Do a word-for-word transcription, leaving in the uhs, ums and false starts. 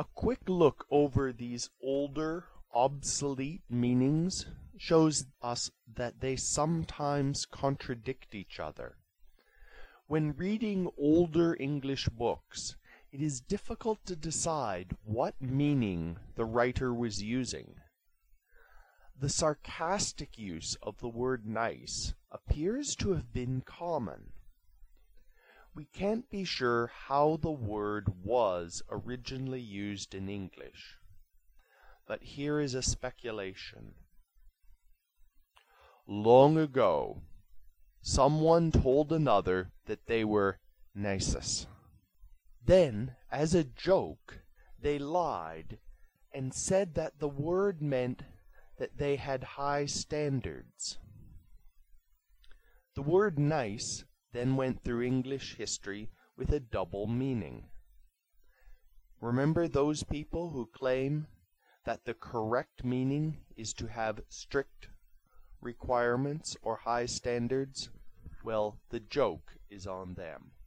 A quick look over these older, obsolete meanings shows us that they sometimes contradict each other. When reading older English books, it is difficult to decide what meaning the writer was using. The sarcastic use of the word nice appears to have been common. We can't be sure how the word was originally used in English, but here is a speculation. Long ago, someone told another that they were nisus. Then, as a joke, they lied and said that the word meant that they had high standards. The word nice then went through English history with a double meaning. Remember those people who claim that the correct meaning is to have strict requirements or high standards? Well, the joke is on them.